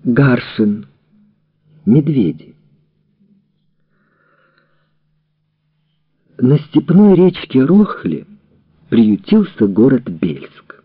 Гаршин. Медведи. На степной речке Рохли приютился город Бельск.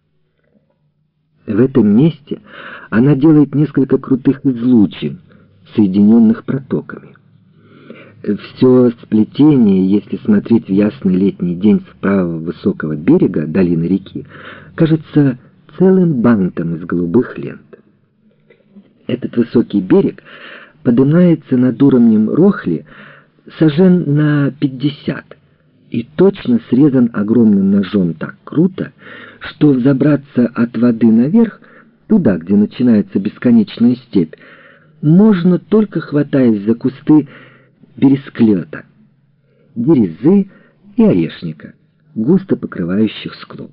В этом месте она делает несколько крутых излучин, соединенных протоками. Все сплетение, если смотреть в ясный летний день с правого высокого берега долины реки, кажется целым бантом из голубых лент. Этот высокий берег поднимается над уровнем Рохли сажен на 50 и точно срезан огромным ножом так круто, что взобраться от воды наверх, туда, где начинается бесконечная степь, можно только хватаясь за кусты бересклета, дерезы и орешника, густо покрывающих склон.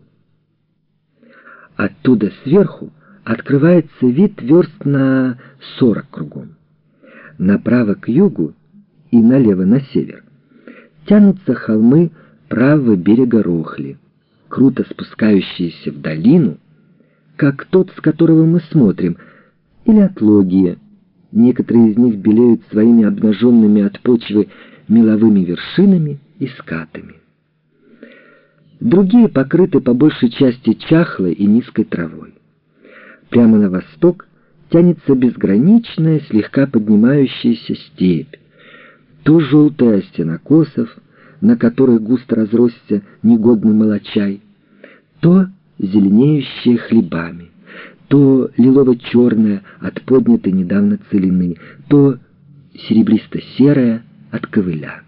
Оттуда сверху открывается вид верст на 40 кругом. Направо к югу и налево на север тянутся холмы правого берега Рохли, круто спускающиеся в долину, как тот, с которого мы смотрим, или отлогие. Некоторые из них белеют своими обнаженными от почвы меловыми вершинами и скатами. Другие покрыты по большей части чахлой и низкой травой. Прямо на восток тянется безграничная, слегка поднимающаяся степь, то желтая от сенокосов, на которых густо разросся негодный молочай, то зеленеющая хлебами, то лилово-черная от поднятой недавно целины, то серебристо-серая от ковыля.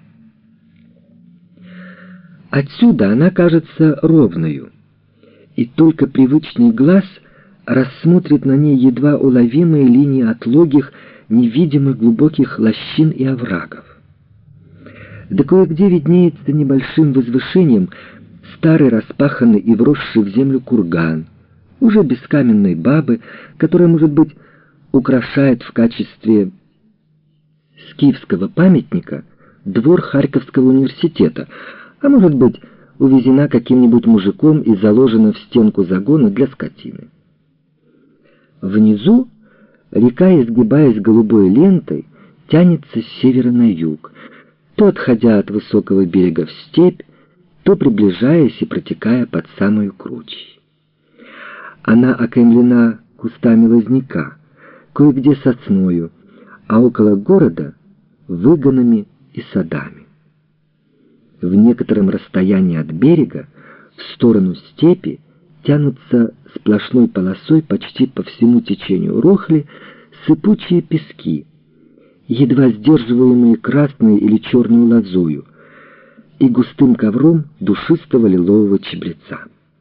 Отсюда она кажется ровною, и только привычный глаз рассмотрит на ней едва уловимые линии отлогих, невидимых глубоких лощин и оврагов. Да кое-где виднеется небольшим возвышением старый распаханный и вросший в землю курган, уже без каменной бабы, которая, может быть, украшает в качестве скифского памятника двор Харьковского университета, а может быть, увезена каким-нибудь мужиком и заложена в стенку загона для скотины. Внизу река, изгибаясь голубой лентой, тянется с севера на юг, то отходя от высокого берега в степь, то приближаясь и протекая под самую кручей. Она окаймлена кустами лозняка, кое-где сосною, а около города — выгонами и садами. В некотором расстоянии от берега, в сторону степи, тянутся сплошной полосой почти по всему течению Рохли сыпучие пески, едва сдерживаемые красной или черной лозою, и густым ковром душистого лилового чабреца.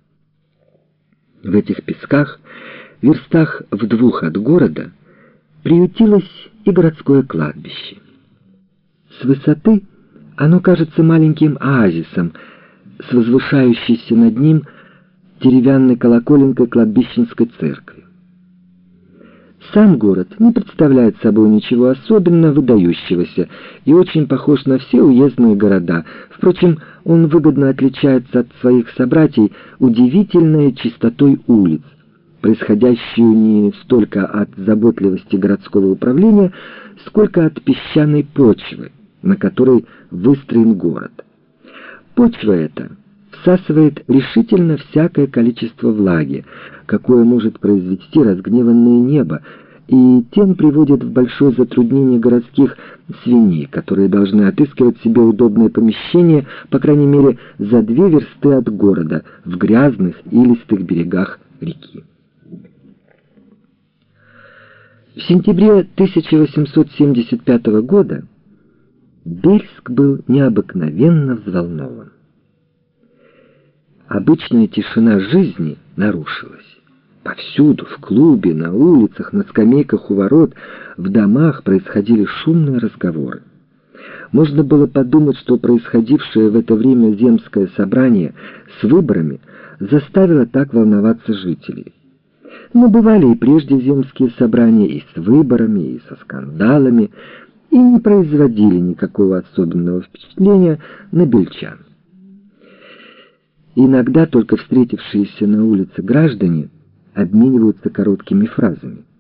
В этих песках, верстах в 2 от города, приютилось и городское кладбище. С высоты оно кажется маленьким оазисом с возвышающейся над ним деревянной колоколенкой кладбищенской церкви. Сам город не представляет собой ничего особенно выдающегося и очень похож на все уездные города. Впрочем, он выгодно отличается от своих собратьей удивительной чистотой улиц, происходящую не столько от заботливости городского управления, сколько от песчаной почвы, на которой выстроен город. Почва эта всасывает решительно всякое количество влаги, какое может произвести разгневанное небо, и тем приводит в большое затруднение городских свиней, которые должны отыскивать себе удобное помещение, по крайней мере, за 2 версты от города, в грязных и илистых берегах реки. В сентябре 1875 года Бельск был необыкновенно взволнован. Обычная тишина жизни нарушилась. Повсюду, в клубе, на улицах, на скамейках у ворот, в домах происходили шумные разговоры. Можно было подумать, что происходившее в это время земское собрание с выборами заставило так волноваться жителей. Но бывали и прежде земские собрания и с выборами, и со скандалами, и не производили никакого особенного впечатления на бельчан. Иногда только встретившиеся на улице граждане обмениваются короткими фразами.